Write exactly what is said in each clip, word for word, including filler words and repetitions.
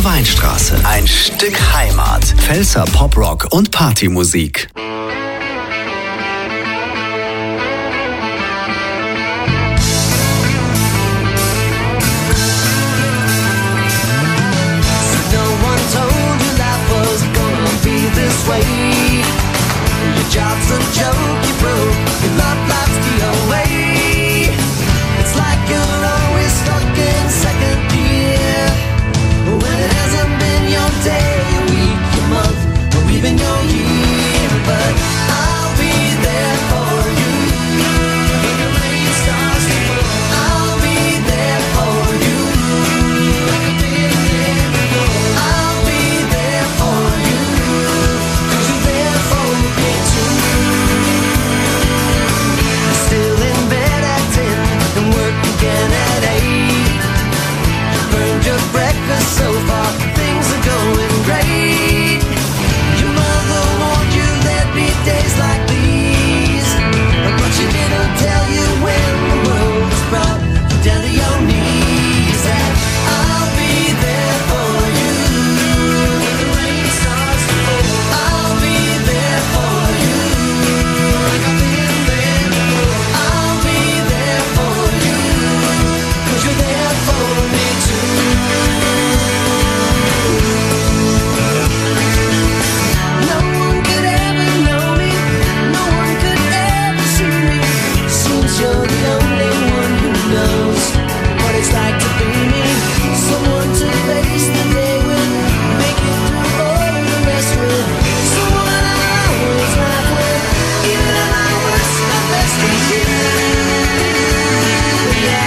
Radio Weinstraße. Ein Stück Heimat. Pfälzer Poprock und Partymusik. Your job's a joke, you broke. Your love life's the away. It's like you're always stuck in second gear. When it hasn't been your day, your week, your month, or even your year. But I'll be there for you. When the rain starts to fall, I'll be there for you. Like I've been there before. I'll be there for you. Cause you're there for me too. Still in bed at ten and work again at eight. Burned your breakfast so far, things are going great. Your mother warned you there'd be days like these, but she didn't tell you when the world was brought you down to your knees. And I'll be there for you when the rain starts to fall. I'll be there for you like I've been there before. I'll be there for you cause you're there for me too. No one could ever know me, no one could ever see me. Seems you're the only one who knows what it's like to be me. Someone to face the day with, make it through all the rest with. Someone I always laugh with, even at my worst, my best is you. Yeah.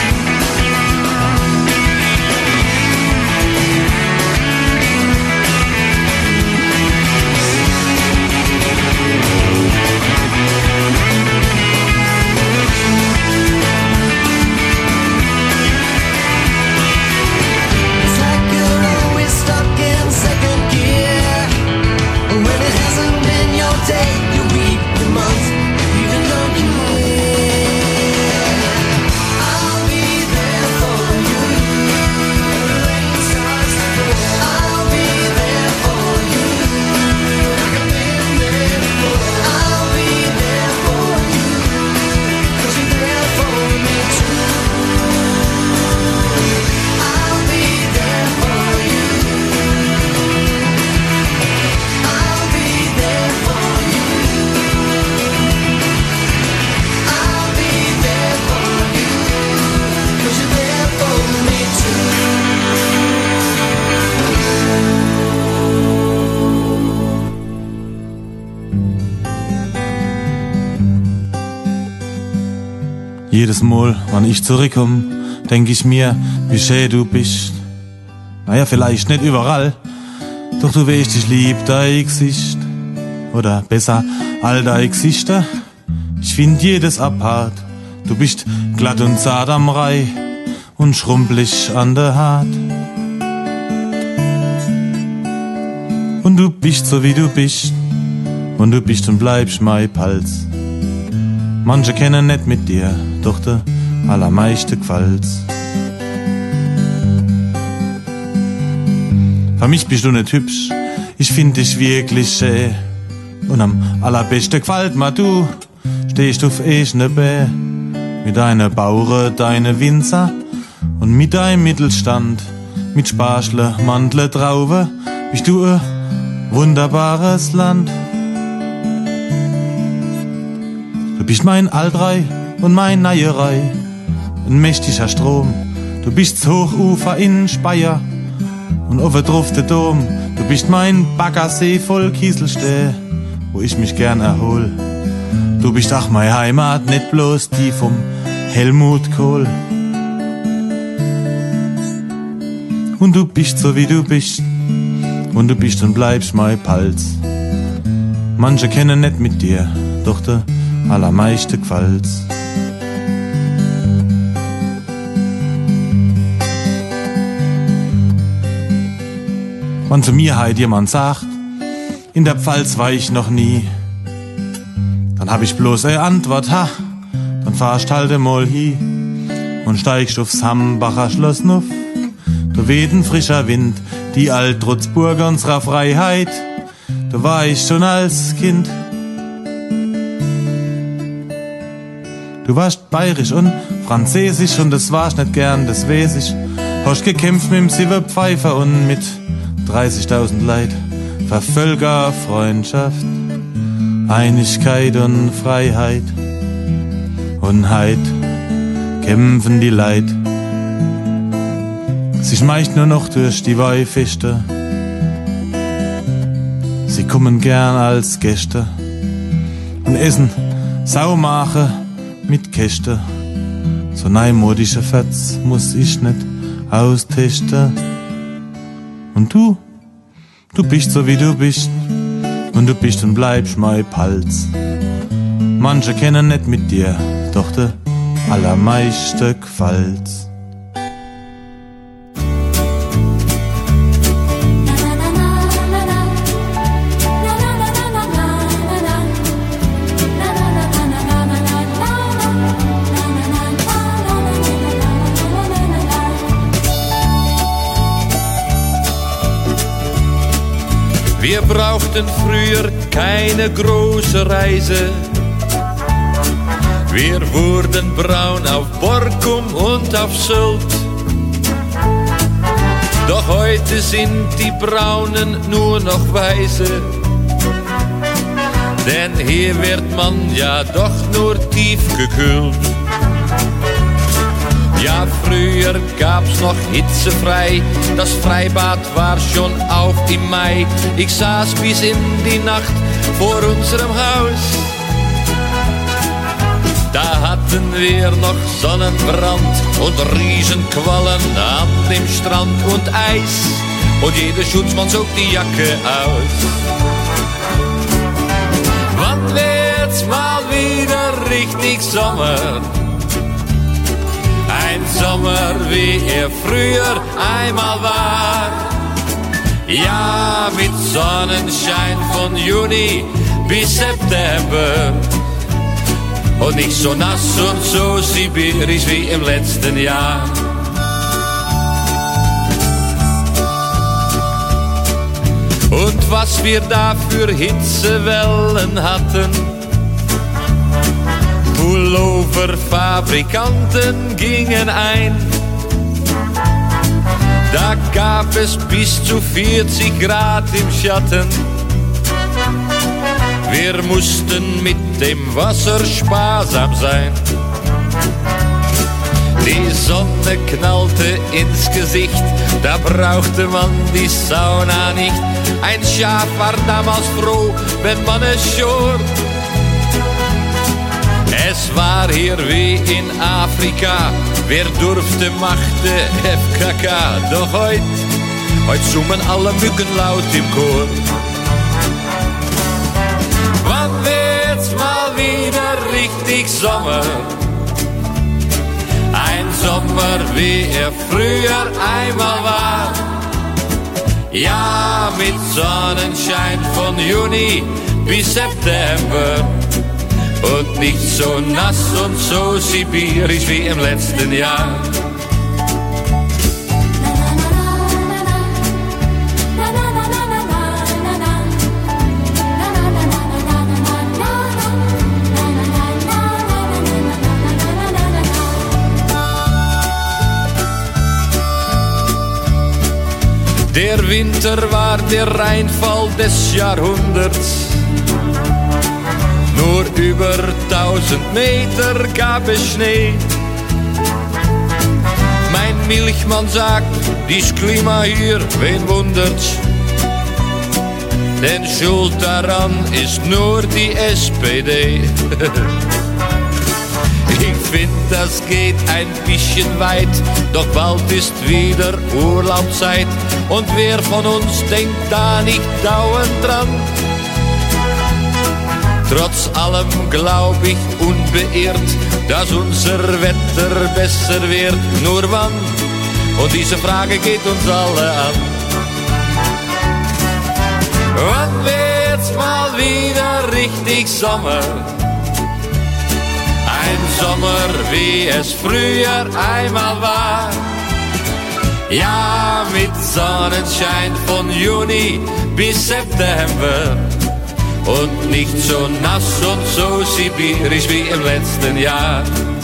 It's like you're always stuck in second gear. When it hasn't been your day, your week, your month, even your year. I'll be there for you. When the rain starts to fall, I'll be there for you. Like I've been there before. I'll be there for you. Cause you're there for me too. I'll be there for you. I'll be there for you. I'll be there for you. Cause you're there for me too. Jedes Mal, wenn ich zurückkomme, denk ich mir, wie schön du bist. Naja, vielleicht nicht überall, doch du weißt, ich lieb dein Gesicht. Oder besser, all deine Gesichter. Ich find jedes apart. Du bist glatt und zart am Reih und schrumpelig an der Haut. Und du bist so wie du bist, und du bist und bleibst mein Pals. Manche kennen nicht mit dir, doch der allermeiste gefällt's. Für mich bist du nicht hübsch, ich find dich wirklich schön. Und am allerbesten gefällt mir du, stehst auf eigene Bä. Mit deiner Bauere, deine Winzer und mit deinem Mittelstand. Mit Sparschle, Mandle, Traube, bist du ein wunderbares Land. Du bist mein Altrei und mein Neierei, ein mächtiger Strom. Du bist das Hochufer in Speyer und oben drauf der Dom. Du bist mein Baggersee voll Kieselsteh, wo ich mich gern erhol. Du bist auch meine Heimat, nicht bloß die vom Helmut Kohl. Und du bist so wie du bist, und du bist und bleibst mein Pals. Manche kennen nicht mit dir, doch der allermeiste gefällt's. Wenn zu mir heut jemand sagt, in der Pfalz war ich noch nie, dann hab ich bloß eine Antwort, ha, dann fahrst halt einmal hi und steigst aufs Hambacher Schloss nuff. Da weht ein frischer Wind die Altrutzburg unserer Freiheit. Da war ich schon als Kind. Du warst bayerisch und französisch und das warst nicht gern, das weiß ich. Hast gekämpft mit dem Silberpfeifer und mit dreißigtausend Leid. Vervölker, Freundschaft, Einigkeit und Freiheit. Und heit kämpfen die Leid. Sie schmeicht nur noch durch die Weihfeste. Sie kommen gern als Gäste und essen Saumache mit Käste. So neumodische Fetz muss ich nicht austesten. Und du, du bist so wie du bist, und du bist und bleibst mein Palz. Manche kennen nicht mit dir, doch der allermeiste gefällt's. Wir brauchten früher keine große Reise. Wir wurden braun auf Borkum und auf Sylt. Doch heute sind die Braunen nur noch Weiße. Denn hier wird man ja doch nur tief gekühlt. Ja, früher gab's noch hitzefrei, das Freibad war schon auf im Mai. Ich saß bis in die Nacht vor unserem Haus. Da hatten wir noch Sonnenbrand und Riesenquallen an dem Strand und Eis. Und jeder Schutzmann zog die Jacke aus. Wann wird's mal wieder richtig Sommer? Ein Sommer, wie er früher einmal war. Ja, mit Sonnenschein von Juni bis September. Und nicht so nass und so sibirisch wie im letzten Jahr. Und was wir da für Hitzewellen hatten. Pulloverfabrikanten gingen ein. Da gab es bis zu vierzig Grad im Schatten. Wir mussten mit dem Wasser sparsam sein. Die Sonne knallte ins Gesicht, da brauchte man die Sauna nicht. Ein Schaf war damals froh, wenn man es schor. Es war hier wie in Afrika, wer durfte, machte F K K. Doch heut, heut summen alle Mücken laut im Chor. Wann wird's mal wieder richtig Sommer? Ein Sommer, wie er früher einmal war. Ja, mit Sonnenschein von Juni bis September. Und nicht so nass und so sibirisch wie im letzten Jahr. Der Winter war der Reinfall des Jahrhunderts. Nur über tausend Meter gab es Schnee. Mein Milchmann sagt, dies Klima hier, wen wundert's? Denn schuld daran ist nur die S P D. Ich find, das geht ein bisschen weit, doch bald ist wieder Urlaubszeit. Und wer von uns denkt da nicht dauernd dran? Trotz allem glaub ich unbeirrt, dass unser Wetter besser wird. Nur wann? Und diese Frage geht uns alle an. Wann wird's mal wieder richtig Sommer? Ein Sommer, wie es früher einmal war. Ja, mit Sonnenschein von Juni bis September. Und nicht so nass und so sibirisch wie im letzten Jahr.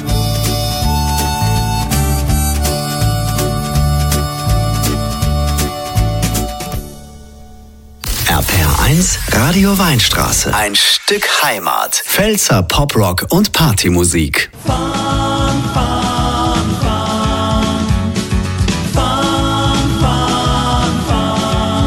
R P R eins Radio Weinstraße. Ein Stück Heimat. Pfälzer Poprock und Partymusik. Fun, fun, fun. Fun, fun, fun.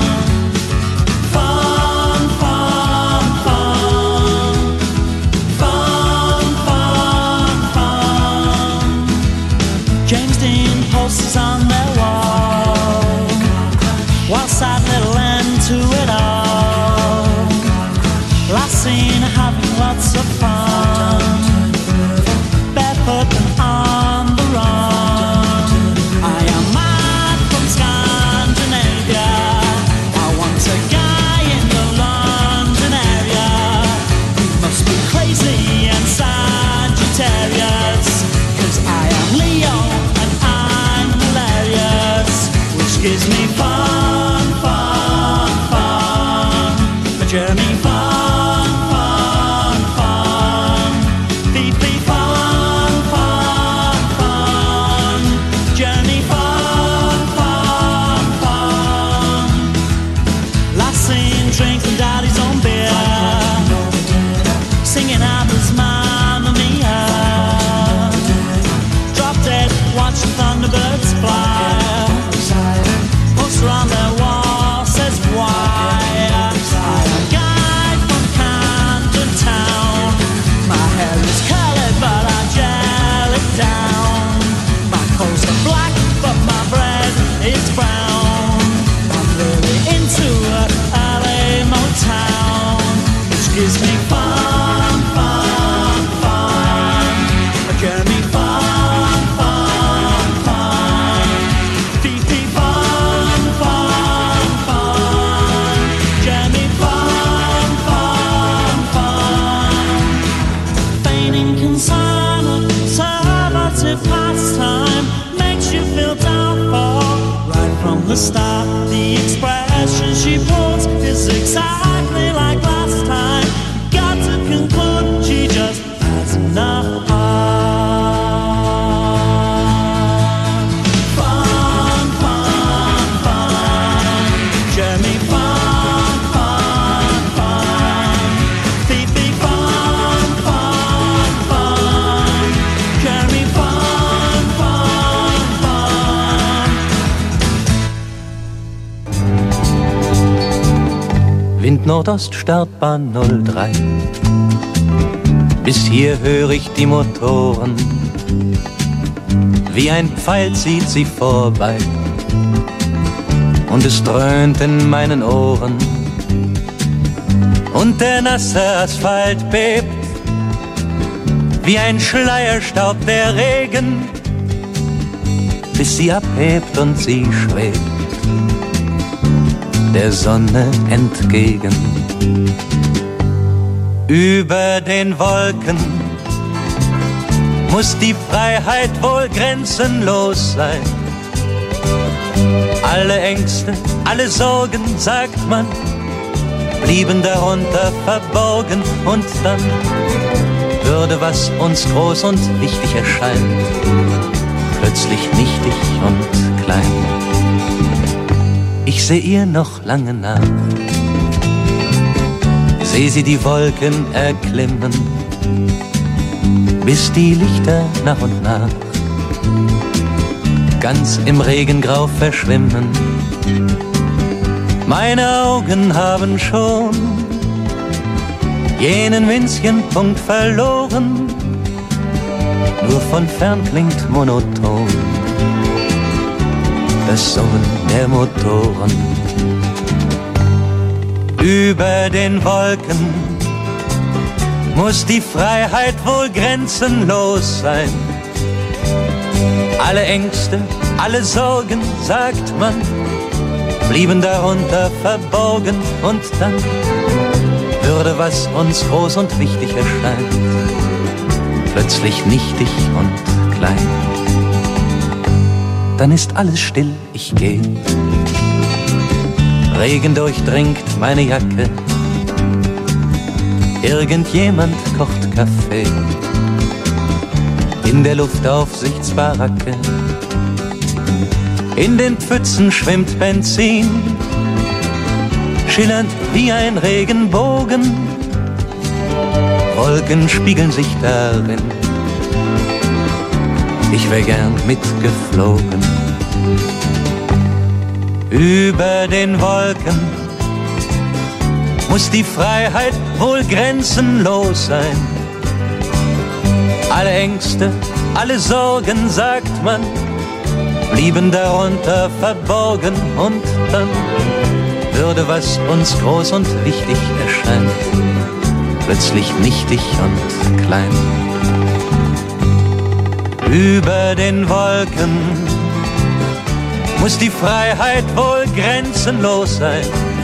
Fun, fun, fun. Fun, fun, fun. James Dean posters on their wall. While sad little end to it all. Last seen having lots of fun, barefoot and on the run. I am mad from Scandinavia. I want a guy in the London area. He must be crazy and Sagittarius, 'cause I am Leo and I'm hilarious, which gives me fun, fun, fun. Jeremy fun. Drinking daddy's own beer, singing ABBA's Mamma Mia. Drop dead, watching thunderbirds fly. Poster on their wall says why. I'm a guy from Camden Town. My hair is colored but I gel it down. My clothes are black but my bread is brown. I'm really into it. Town, which gives me fun, fun, fun. Jeremy fun, fun, fun. Fifi fun, fun, fun. Jeremy fun, fun, fun. Feigning concern, conservative pastime makes you feel doubtful right from the start. The expression she pulls is exactly like last time. Got to conclude she just has enough heart. Fun, fun, fun. Jeremy fun, fun, fun. Fifi fun, fun, fun. Jeremy fun, fun, fun. Wind Nordost, Startbahn null drei. Bis hier höre ich die Motoren. Wie ein Pfeil zieht sie vorbei. Und es dröhnt in meinen Ohren. Und der nasse Asphalt bebt. Wie ein Schleierstaub der Regen. Bis sie abhebt und sie schwebt der Sonne entgegen. Über den Wolken muss die Freiheit wohl grenzenlos sein. Alle Ängste, alle Sorgen, sagt man, blieben darunter verborgen. Und dann würde, was uns groß und wichtig erscheint, plötzlich nichtig und klein. Ich seh ihr noch lange nach, seh sie die Wolken erklimmen, bis die Lichter nach und nach ganz im Regengrau verschwimmen. Meine Augen haben schon jenen winzigen Punkt verloren, nur von fern klingt monoton das Summen der Motoren. Über den Wolken muss die Freiheit wohl grenzenlos sein. Alle Ängste, alle Sorgen, sagt man, blieben darunter verborgen. Und dann würde, was uns groß und wichtig erscheint, plötzlich nichtig und klein. dann ist alles still, ich geh. Regen durchdringt meine Jacke, irgendjemand kocht Kaffee. In der Luftaufsichtsbaracke, in den Pfützen schwimmt Benzin, schillernd wie ein Regenbogen, Wolken spiegeln sich darin. Ich wär gern mitgeflogen. Über den Wolken muss die Freiheit wohl grenzenlos sein. Alle Ängste, alle Sorgen, sagt man, blieben darunter verborgen. Und dann würde, was uns groß und wichtig erscheint, plötzlich nichtig und klein. Über den Wolken muss die Freiheit wohl grenzenlos sein.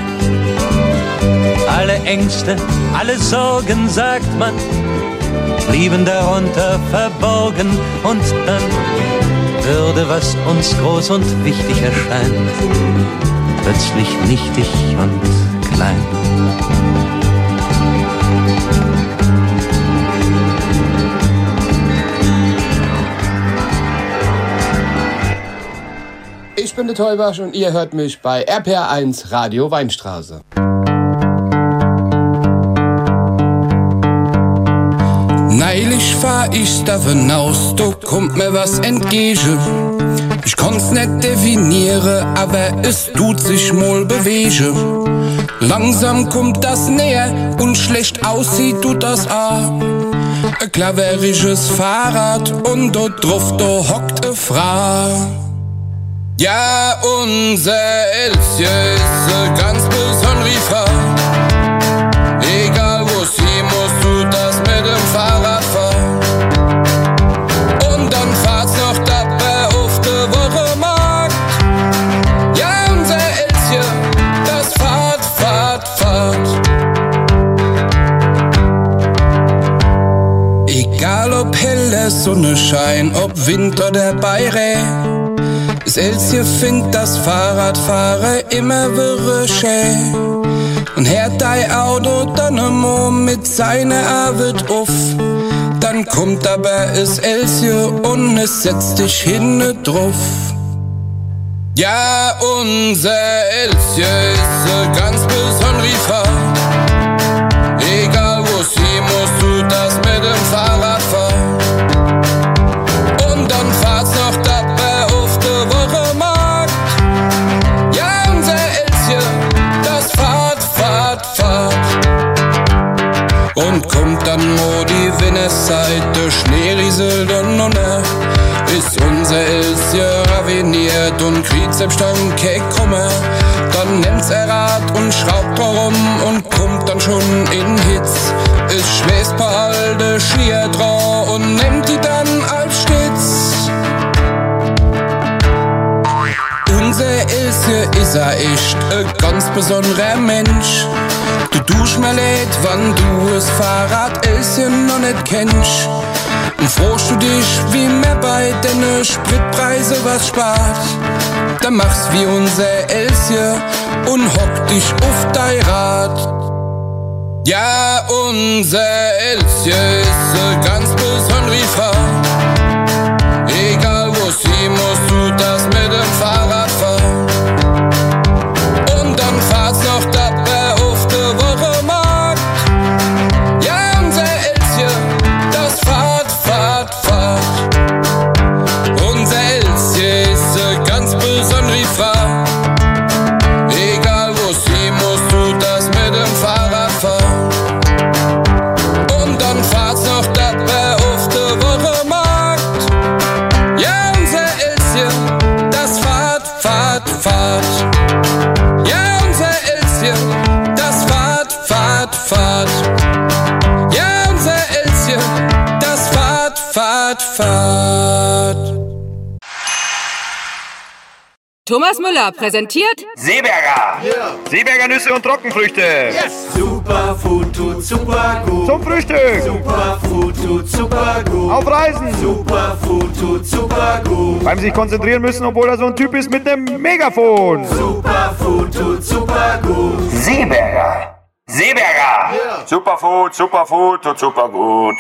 Alle Ängste, alle Sorgen, sagt man, blieben darunter verborgen. Und dann würde, was uns groß und wichtig erscheint, plötzlich nichtig und klein. Ich bin der Teubasch und ihr hört mich bei R P R eins Radio Weinstraße. Neulich fahr ich davon aus, da kommt mir was entgegen. Ich konnt's nicht definieren, aber es tut sich mal bewegen. Langsam kommt das näher und schlecht aussieht tut das auch. Ein klaverisches Fahrrad und dort drauf, da hockt eine Frau. Ja, unser Elsie ist eine ganz besondere Frau. Egal wo sie musst du das mit dem Fahrrad fahren. Und dann fahrt's noch dabei auf der Wochenmarkt. Ja, unser Elsie, das fahrt, fahrt, fahrt. Egal ob helle Sonne scheint, ob Wind oder Beirä. Das Elsie findet das Fahrradfahren immer wirre schön. Und hört dein Auto dann immer mit seiner Arbeit auf. Dann kommt aber das Elsie und es setzt dich hinten drauf. Ja, unser Elsie ist eine ganz besondere Frau. Egal wo sie musst du das mit dem Fahrrad fahren. Und dann fahrt's noch dabei auf der Wochenmarkt. Ja, unser Elsie, das fahrt, fahrt, fahrt. Und kommt dann mo die Winterzeit, der Schnee rieselt und nonne, ist unser Elsie raviniert und kriegt selbst dann kein Kummer. Dann nimmt's er Rad und schraubt darum und kommt dann schon in Hitz. Es schweißt paar alte Skier drauf und nimmt die dann als Stütz. Unser Elsie ist er echt ein ganz besonderer Mensch. Du dusch mal leid, wann du das Fahrrad Elsie noch nicht kennst. Und frohst du dich, wie mehr bei deine Spritpreise was spart, dann mach's wie unser Elsie und hock dich auf dein Rad. Ja, unser Elsie ist eine ganz besondere Frau. Egal wo sie musst du das mit dem Fahrrad fahren. Und dann fahrt's noch dabei auf der Wochenmarkt. Ja, unser Elsie, das fahrt, fahrt, fahrt. Unser Elsie ist eine ganz besondere Frau. Egal wo sie musst du das mit dem Fahrrad fahren. Und dann fahrt's noch dabei auf der Wochenmarkt. Ja, unser Elsie, das fahrt, fahrt, fahrt. Ja, unser Elsie, das fahrt, fahrt, fahrt. Ja, unser Elsie, das fahrt, fahrt, fahrt. Thomas Müller präsentiert Seeberger. Yeah. Seeberger Nüsse und Trockenfrüchte. Yes. Superfood tut super gut. Zum Frühstück. Superfood tut super gut. Auf Reisen. Superfood tut super gut. Beim sich konzentrieren müssen, obwohl er so ein Typ ist mit einem Megafon. Superfood tut super gut. Seeberger. Seeberger. Yeah. Superfood, Superfood tut super gut.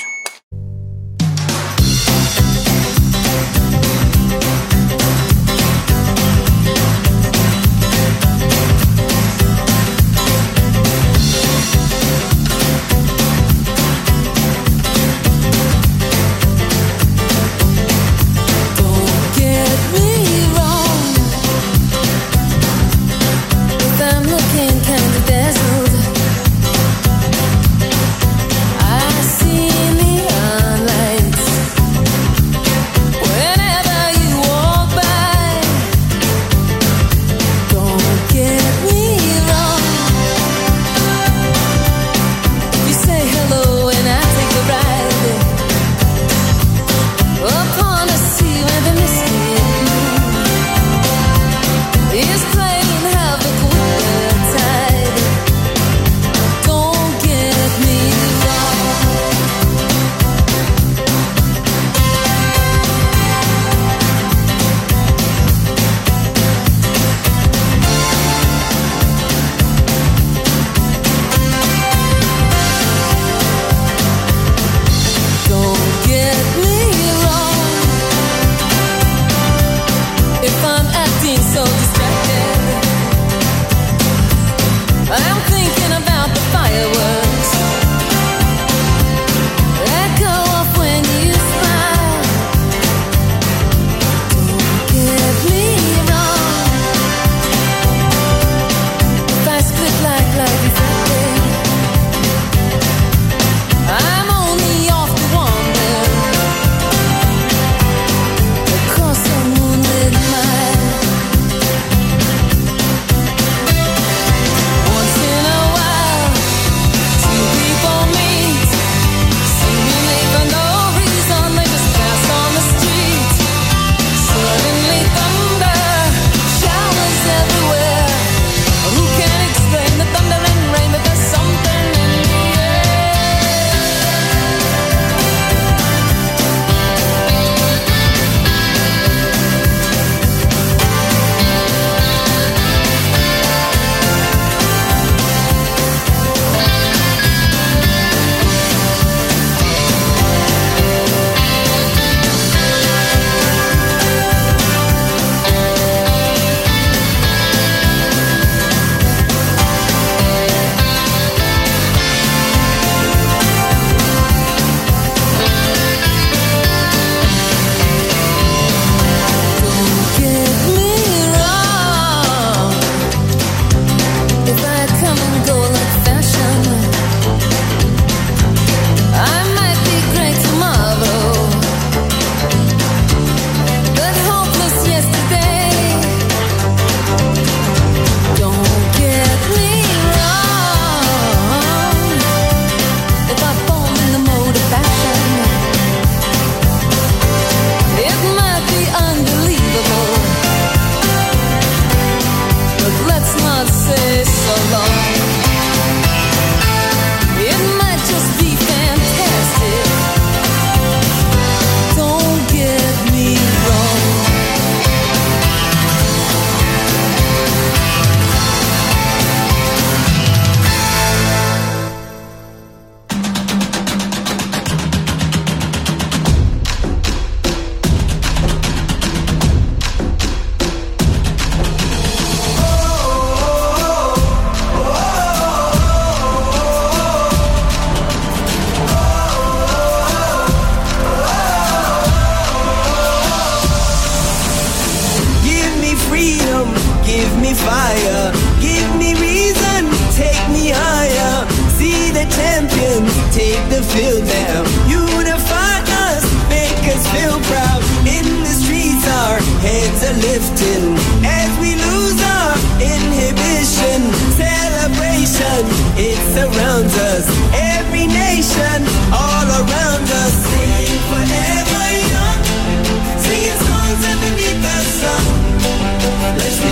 Field now, unify us, make us feel proud. In the streets our heads are lifting as we lose our inhibition. Celebration, it surrounds us, every nation, all around us. Sing forever young, singing songs underneath the sun. Let's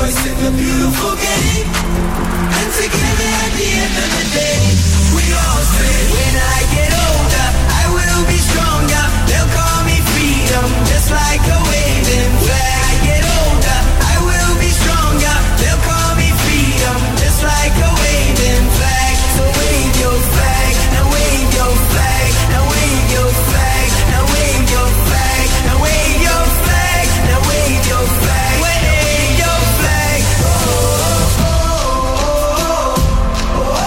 choice in the beautiful game. And together at the end of the day, we all say, when I get older, I will be stronger. They'll call me freedom, just like a waving flag. I get older, I will be stronger. They'll call me freedom, just like a waving flag. So wave your flag, now wave your flag, now wave your flag, now wave your flag, now wave your flag, now wave your flag, wave your flag. Oh, oh, oh, oh, oh,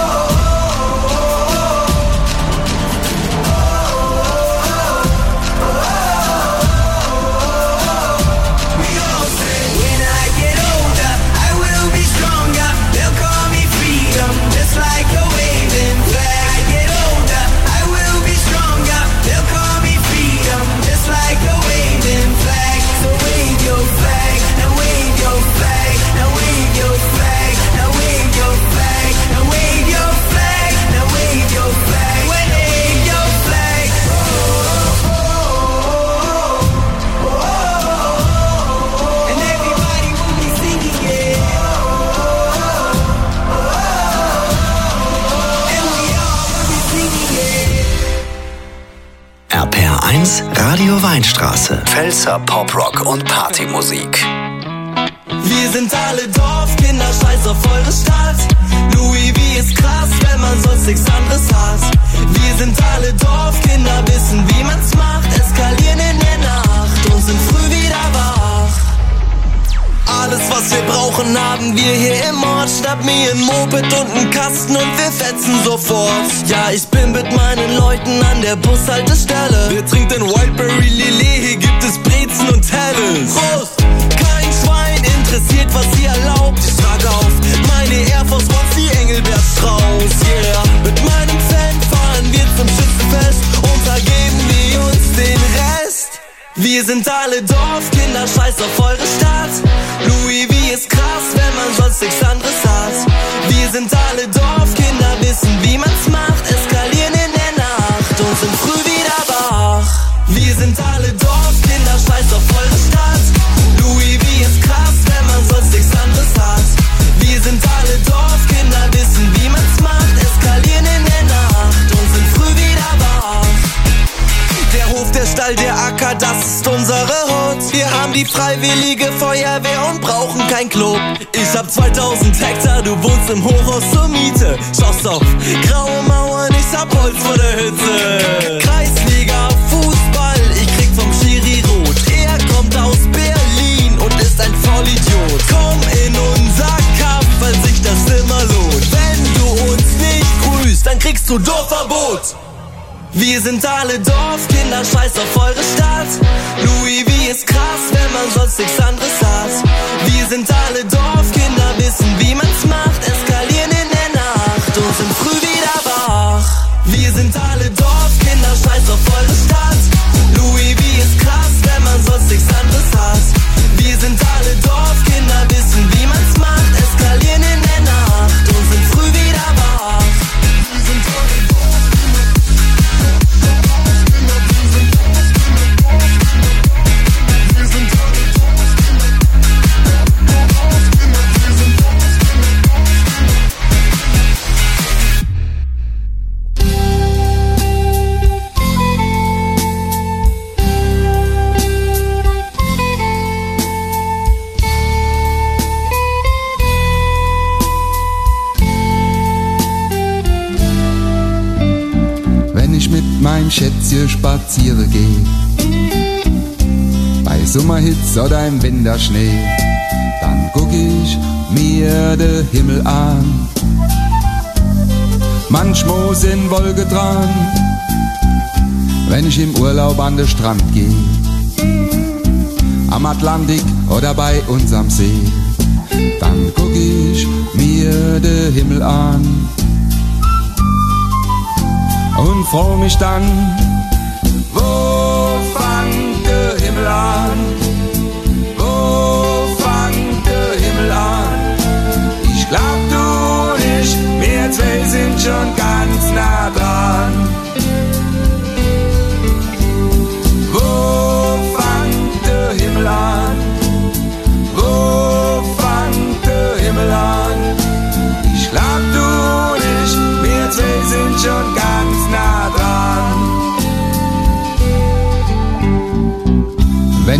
oh. We all say, when I get older, I will be stronger. They'll call me freedom, just like a waving flag. I get older, I will be stronger. They'll call me freedom, just like a waving flag. So wave your flag, now wave your flag, now wave your flag, now wave your flag, now wave your flag, now wave your flag, wave your flag. Oh, oh, oh, oh, oh. And everybody will be singing it. And we all will be singing it. R P R eins Radio Weinstraße. Pfälzer Poprock und Partymusik. Wir sind alle Dorfkinder, scheiß auf eure Stadt. Louis V ist krass, wenn man sonst nichts anderes hat. Wir sind alle Dorfkinder, wissen wie man's macht. Eskalieren in der Nacht und sind früh wieder wach. Alles was wir brauchen haben wir hier im Ort. Schnapp mir ein Moped und einen Kasten und wir fetzen sofort. Ja, ich bin mit meinen Leuten an der Bushaltestelle. Wer trinkt denn Wildberry Lillet? Hier gibt es Brezen und Helles. Prost! Kein Schwein interessiert, was ihr erlaubt. Ich trage auf meine Air Force Ones wie Engelbert Strauß. Yeah, mit meinem Fan fahren wir zum Schützenfest und da geben wir uns den Rest. Wir sind alle Dorfkinder, scheiß auf eure Stadt. Louis V ist krass, wenn man sonst nichts anderes hat. Wir sind alle Dorfkinder, wissen wie man's macht. Eskalieren in der Nacht und sind früh wieder wach. Wir sind alle Dorfkinder, scheiß auf eure Stadt. Louis V ist krass, wenn man sonst nichts anderes hat. Wir sind alle Dorfkinder, wissen wie man's macht. Eskalieren in der Nacht und sind früh wieder wach. Der Hof, der Stall, der Acker, das ist unsere Hut. Wir haben die freiwillige Feuerwehr und brauchen kein Club. Ich hab zweitausend Hektar, du wohnst im Hochhaus zur Miete. Schaust auf graue Mauern, ich hab Holz vor der Hütte. Kreisliga, Fußball, ich krieg vom Schiri rot. Er kommt aus Berlin und ist ein Vollidiot. Komm in unser Kampf, weil sich das immer lohnt. Wenn du uns nicht grüßt, dann kriegst du Dorfverbot. Wir sind alle Dorfkinder, scheiß auf eure Stadt. Louis V ist krass, wenn man sonst nichts anderes hat. Wir sind alle Dorfkinder, wissen wie man's macht. Eskalieren in der Nacht und sind früh wieder wach. Wir sind alle Dorfkinder, scheiß auf eure Stadt. Louis V ist krass, wenn man sonst nichts anderes hat. Wir sind alle Dorfkinder, wissen wie man's macht. Eskalieren in der Nacht und sind früh wieder wach. Wir sind alle mein Schätzchen spazieren geh. Bei Sommerhitze oder im Winterschnee, dann guck ich mir den Himmel an. Manchmal sind Wolken dran, wenn ich im Urlaub an den Strand geh. Am Atlantik oder bei uns am See, dann guck ich mir den Himmel an. Und freu mich dann, wo fängt der Himmel an? Wo fängt der Himmel an? Ich glaub du nicht, wir zwei sind schon ganz nah dran. Wo fängt der Himmel an? Wo fängt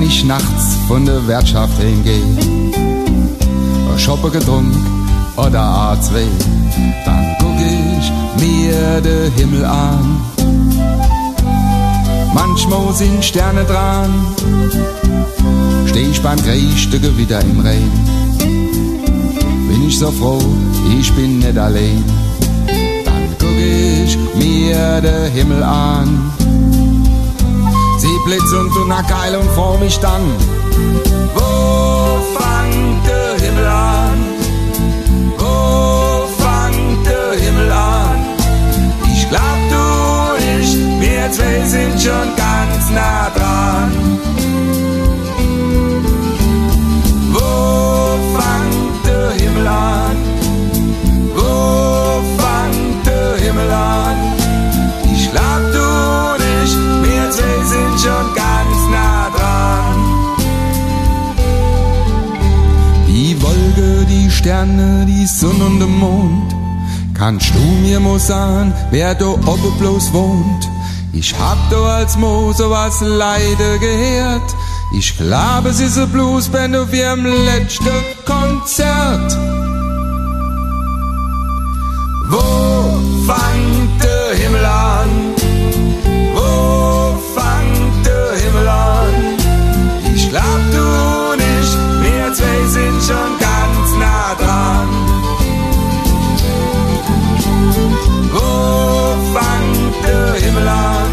wenn ich nachts von der Wirtschaft hingehe, shoppen getrunken oder A zwei, dann guck ich mir den Himmel an. Manchmal sind Sterne dran, steh ich beim größten Gewitter im Regen. Bin ich so froh, ich bin nicht allein. Dann guck ich mir den Himmel an. Sieh Blitz und Donnerkeil und freu mich dann, wo fängt der Himmel an? Wo fängt der Himmel an? Ich glaub du nicht, wir zwei sind schon ganz nah dran. Wo fängt der Himmel an? Wo fängt der Himmel an? Ich glaub du nicht, wir zwei sind schon ganz nah dran. Die Wolke, die Sterne, die Sonne und der Mond, kannst du mir mal sagen, wer da oben bloß wohnt? Ich hab da als Mo sowas leider gehört. Ich glaube, es ist eine Bluesband auf ihrem letzten Konzert. Wo fängt der Himmel an? Wo fängt der Himmel an? Ich glaub du nicht, wir zwei sind schon ganz nah dran. Wo fängt der Himmel an?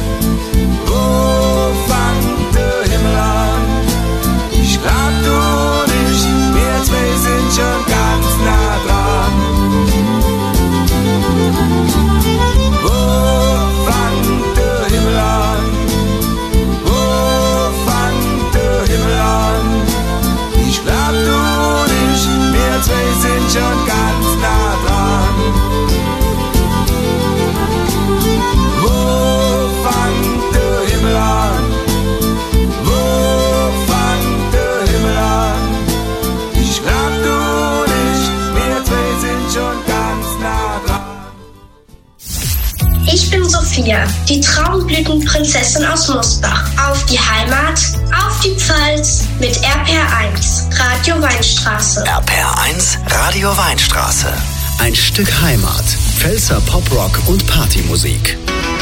Wo fängt der Himmel an? Ich glaub du nicht, wir zwei sind schon ganz nah dran. Wo fängt der Himmel an? Wo fängt der Himmel an? Ich glaub du nicht, wir zwei sind schon ganz nah dran. Wo fängt der Himmel an? Wo fängt der Himmel an? Ich glaub du nicht, wir zwei sind schon ganz nah dran. Ich bin Sophia, die Traumblütenprinzessin aus Mosbach. Auf die Heimat, auf die Pfalz mit R P R eins, Radio Weinstraße. R P R eins, Radio Weinstraße. Ein Stück Heimat. Pfälzer Poprock und Partymusik.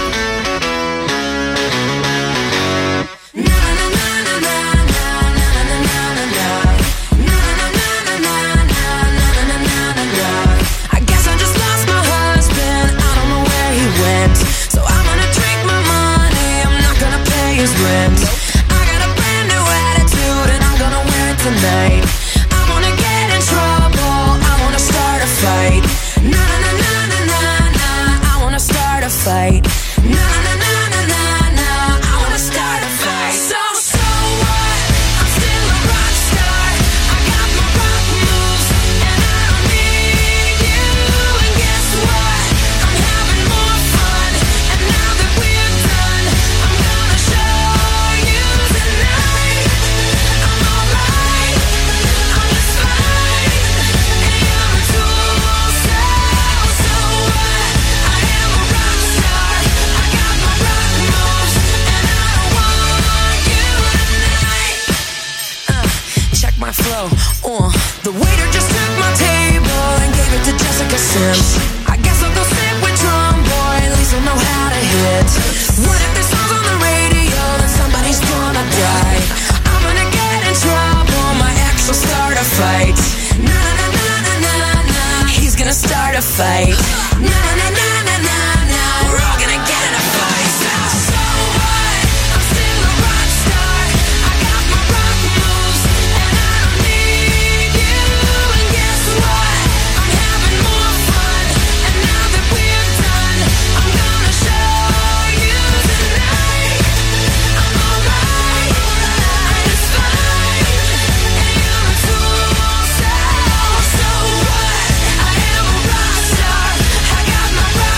Tonight, I wanna get in trouble, I wanna start a fight. Na na na na na na, I wanna start a fight. Na na na na na na, I wanna start a fight. So so what? I'm still a rock star. I got my rock moves and I don't need you. And guess what? I'm having more fun. And now that we're done, I'm gonna show you tonight. I'm alright. I'm just fine. And you're a tool. So so what? I am a rock star. I got my rock moves and I don't want you tonight. Uh, check my flow. Uh, the waiter just took my table and gave it to Jessica Sims. I guess I'll go sit with Drum Boy. At least I'll know how to hit. What if this song's on the radio? Then somebody's gonna die. I'm gonna get in trouble. My ex will start a fight. Na na na na na na. He's gonna start a fight. Na na na na na na na. We're all gonna get in a fight. So, so what? I'm still a rock star. I got my rock moves and I don't need you. And guess what? I'm having more fun. And now that we're done, I'm gonna show you tonight. I'm alright. I'm just fine. And you're a tool. So, so what? I am a rock star. I got my rock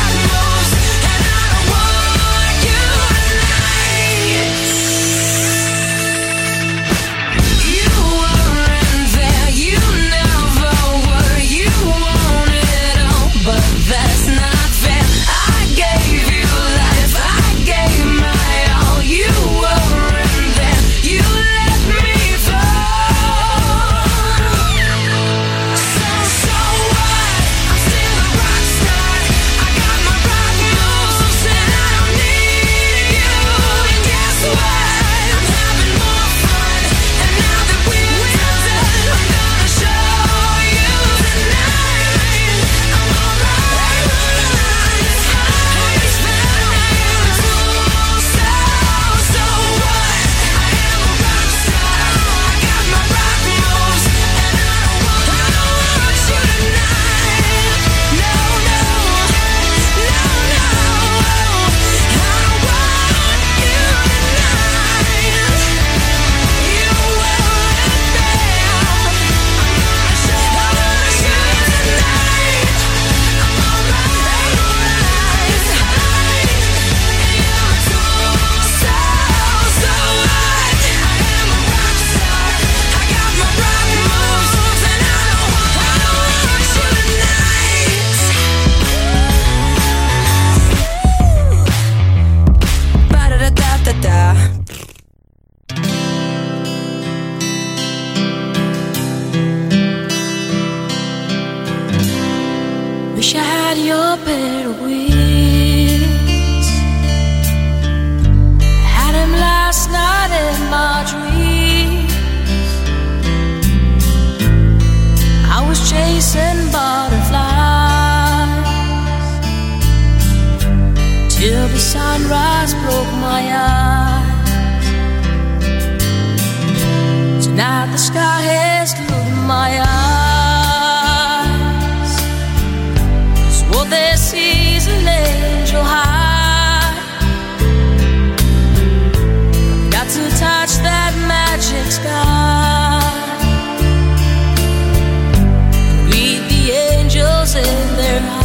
your pair of wings. Had him last night in my dreams. I was chasing butterflies till the sunrise broke my eyes. Tonight the sky has glued my eyes. Cause what they see is an angel high. Got to touch that magic sky. Read the angels in their eyes.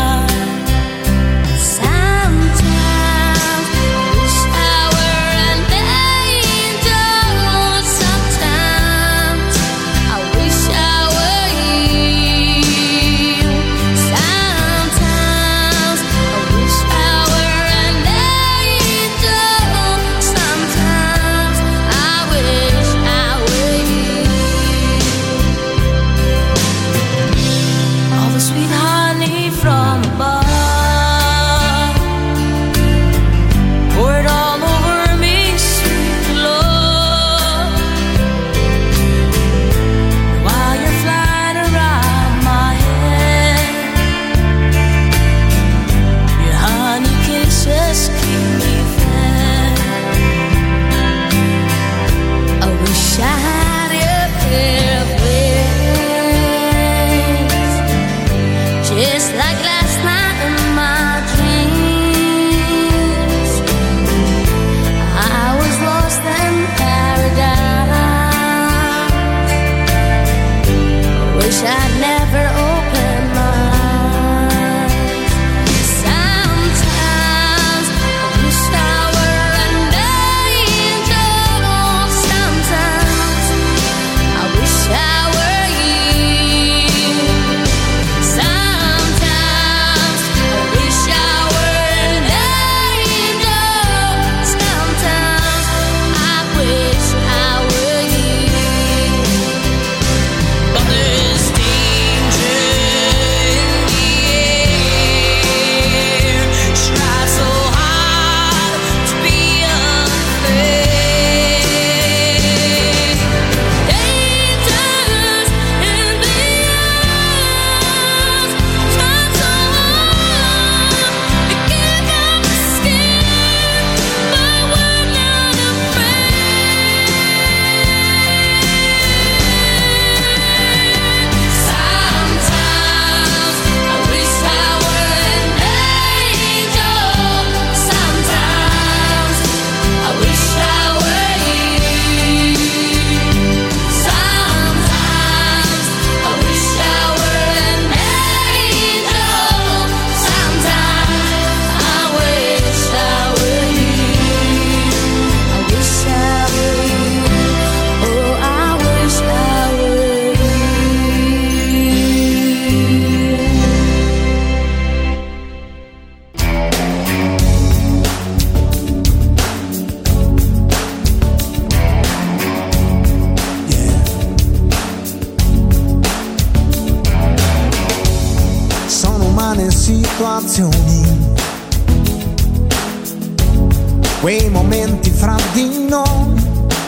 Quei momenti fra di noi,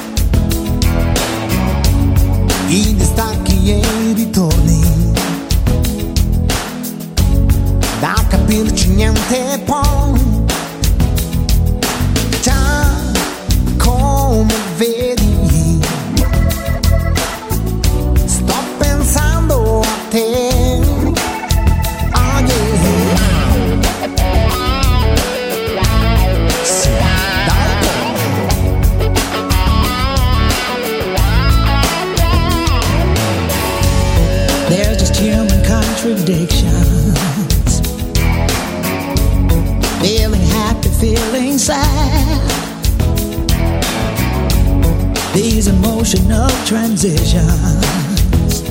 i distacchi e i ritorni, da capirci niente poi. Già come vedi, sto pensando a te. Oh yeah. There's just human contradictions. Feeling happy, feeling sad. These emotional transitions.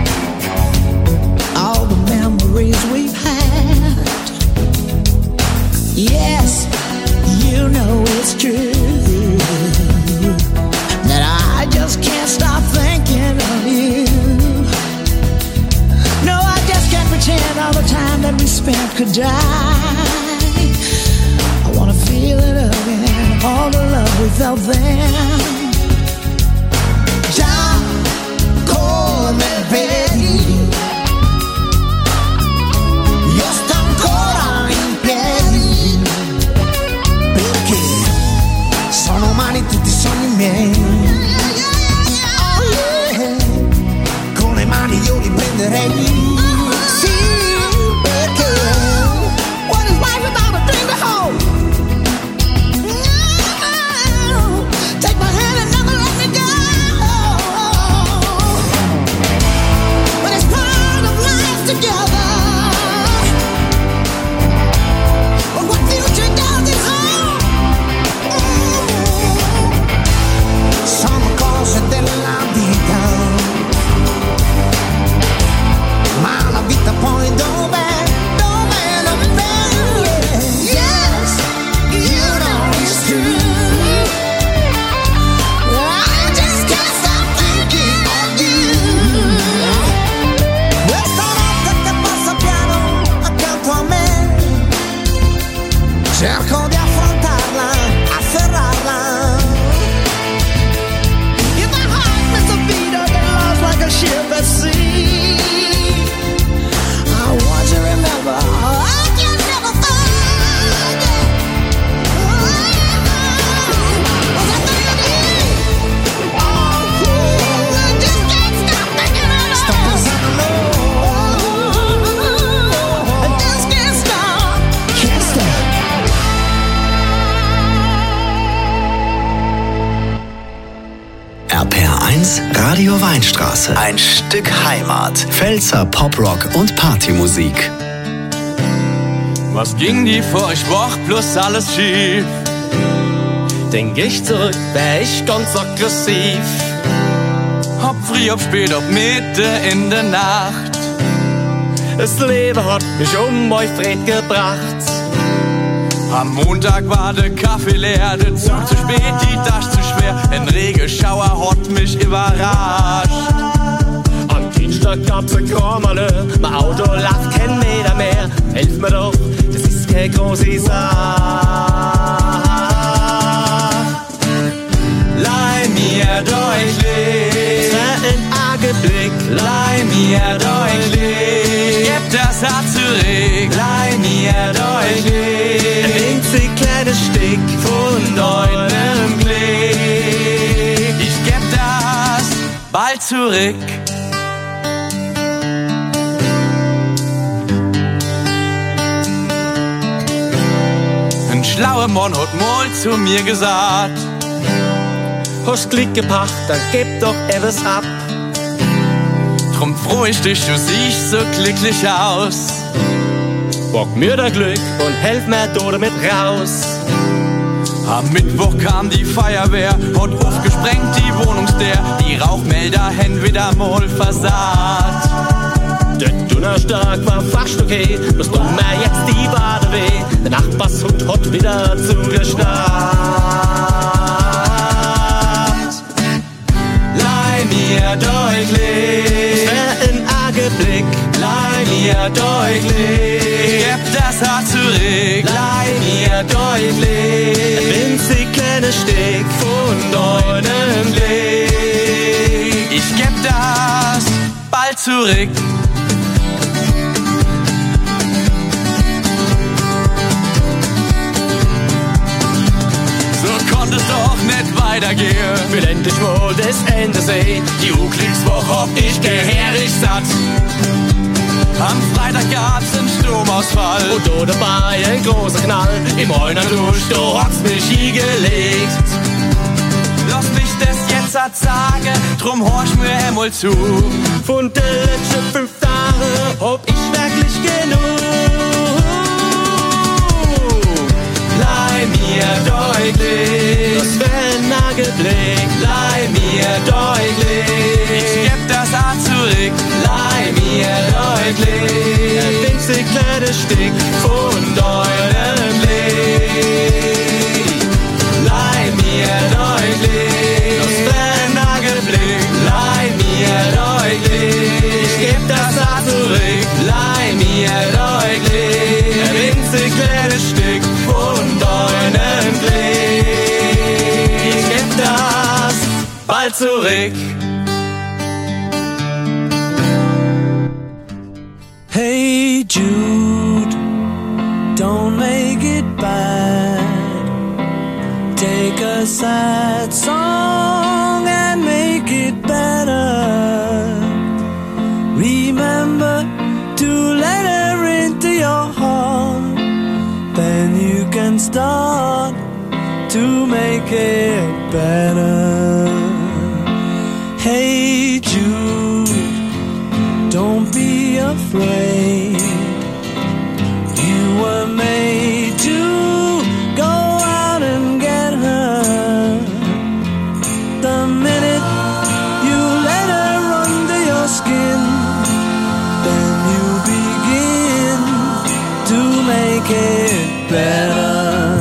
All the memories we've had. Yes, you know it's true that I just can't stop thinking of you. No, I just can't pretend all the time that we spent eins Radio Weinstraße. Ein Stück Heimat. Pfälzer Poprock und Partymusik. Was ging die vor ich Woche plus alles schief? Denk ich zurück, wär ich ganz aggressiv. Ob früh, ob spät, ob Mitte in der Nacht. Das Leben hat mich um euch Fred gebracht. Am Montag war der Kaffee leer, der Zug zu spät, die Tasche zu schwer. Ein Regenschauer hat mich überrascht. Am Dienstag gab's ein Kormale, mein Auto läuft kein Meter mehr. Helf mir doch, das ist keine große Sache. Leih mir deutlich, ein Augenblick. Leih mir deutlich, gib das Herz zurück. Leih mir deutlich, ein winzig kleines Stück von deinem Glück. Ich geb das bald zurück. Ein schlauer Mann hat mal zu mir gesagt: Hast Glück gebracht, dann gib doch etwas ab. Drum freu ich dich, du siehst so glücklich aus. Bock mir da Glück und helf mir da damit raus. Am Mittwoch kam die Feuerwehr, hat aufgesprengt die Wohnungstür. Die Rauchmelder hen wieder mal versagt. Der Donnerstag war fast okay, bloß tut mir jetzt die Bade weh. Der Nachbarshund hat wieder zugeschnappt. Leih mir deutlich, wär ein Augenblick. Leih mir deutlich, ich geb das Herz zurück. Leih mir deutlich, ein winzig kleines Stück von deinem Glück. Ich geb das bald zurück. Es doch nicht weitergehen. Will endlich mal das Ende sehen. Die U-Kriegswoche hab ich gehörig satt. Am Freitag gab's einen Stromausfall und da dabei ein großer Knall. Im einer Dusch, da hat's mich hingelegt. Lass mich das jetzt halt sagen, drum horch mir einmal zu. Von den letzten fünf Tagen hab ich wirklich genug. Leih mir deutlich, das wär ein Augenblick. Leih mir deutlich, ich geb das Herz zurück. Leih mir deutlich, ein winzig kleines Stück von deinem Glück. Leih mir deutlich, das wär ein Augenblick. Leih mir deutlich, ich geb das Herz zurück. Leih mir deutlich, ein winzig kleines Stück von deinem Glück. Ich geb das bald zurück. Hey Jude, don't make it bad. Take a sad song and make it better. Remember to let her into your heart. Then you can start to make it better. Hey Jude, don't be afraid. You were made to go out and get her. The minute you let her under your skin, then you begin to make it better.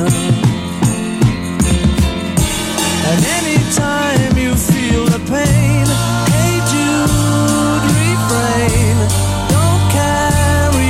And anytime you feel the pain, hey Jude, refrain. Don't carry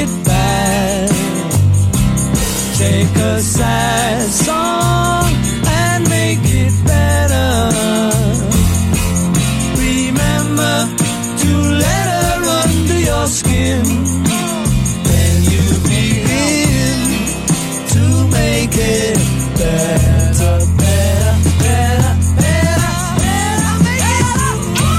it bad. Take a sad song and make it better. Remember to let her under your skin. Then you begin to make it better, better, better, better, better, make it better.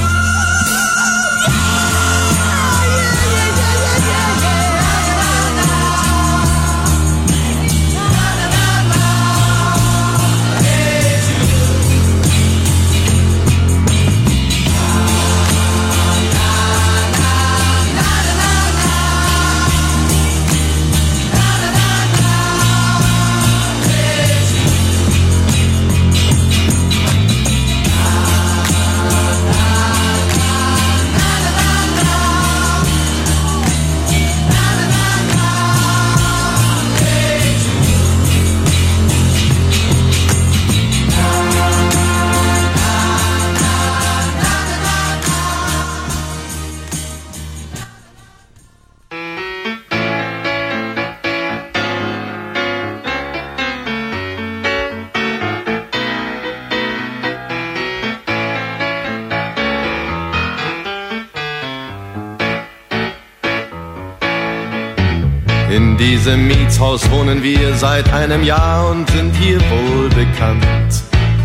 In diesem Mietshaus wohnen wir seit einem Jahr und sind hier wohl bekannt.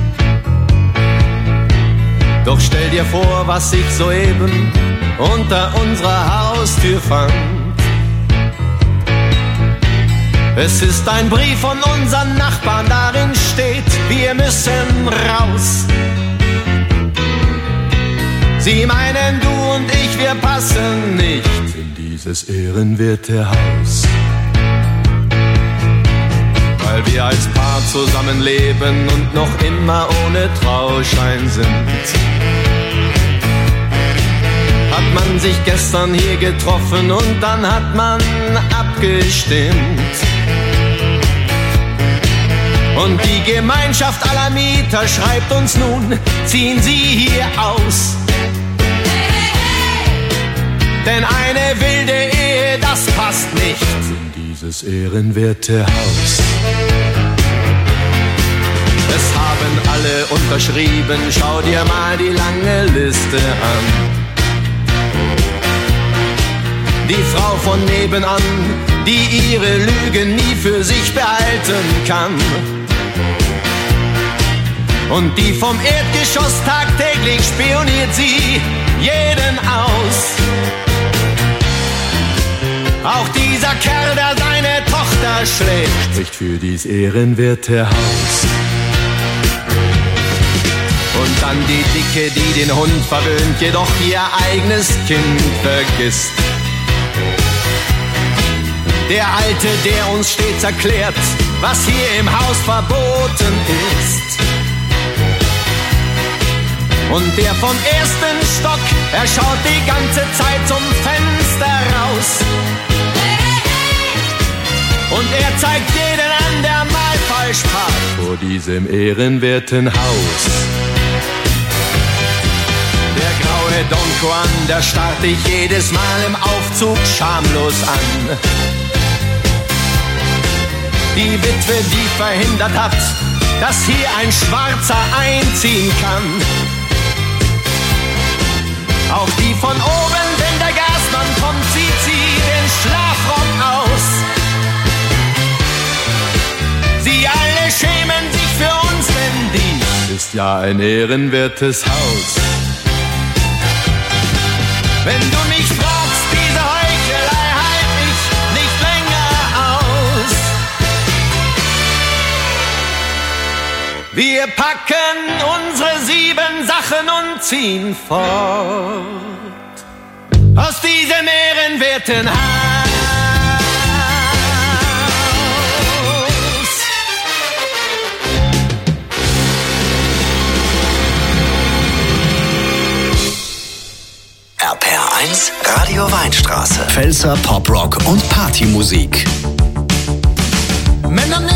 Doch stell dir vor, was ich soeben unter unserer Haustür fand. Es ist ein Brief von unseren Nachbarn, darin steht, wir müssen raus. Sie meinen, du und ich, wir passen nicht in dieses ehrenwerte Haus. Weil wir als Paar zusammenleben und noch immer ohne Trauschein sind. Hat man sich gestern hier getroffen und dann hat man abgestimmt. Und die Gemeinschaft aller Mieter schreibt uns nun, ziehen Sie hier aus. Denn eine wilde Ehe, das passt nicht in dieses ehrenwerte Haus. Es haben alle unterschrieben, schau dir mal die lange Liste an. Die Frau von nebenan, die ihre Lügen nie für sich behalten kann. Und die vom Erdgeschoss tagtäglich spioniert sie jeden aus. Auch dieser Kerl, der seine Tochter schlägt, spricht für dies ehrenwerte Haus. Und dann die Dicke, die den Hund verwöhnt, jedoch ihr eigenes Kind vergisst. Der Alte, der uns stets erklärt, was hier im Haus verboten ist. Und der vom ersten Stock, er schaut die ganze Zeit zum Fenster raus. Und er zeigt jeden an, der mal falsch parkt vor diesem ehrenwerten Haus. Der graue Don Juan, der starrt dich jedes Mal im Aufzug schamlos an. Die Witwe, die verhindert hat, dass hier ein Schwarzer einziehen kann. Auch die von oben, wenn der Gasmann kommt, zieht sie den Schlafrock aus. Sie alle schämen sich für uns, denn dies ist ja ein ehrenwertes Haus. Wenn du mich fragst, diese Heuchelei halt ich nicht länger aus. Wir packen unsere sieben Sachen und ziehen fort aus diesem ehrenwerten Haus. R P R eins Radio Weinstraße. Pfälzer Poprock und Partymusik. Männer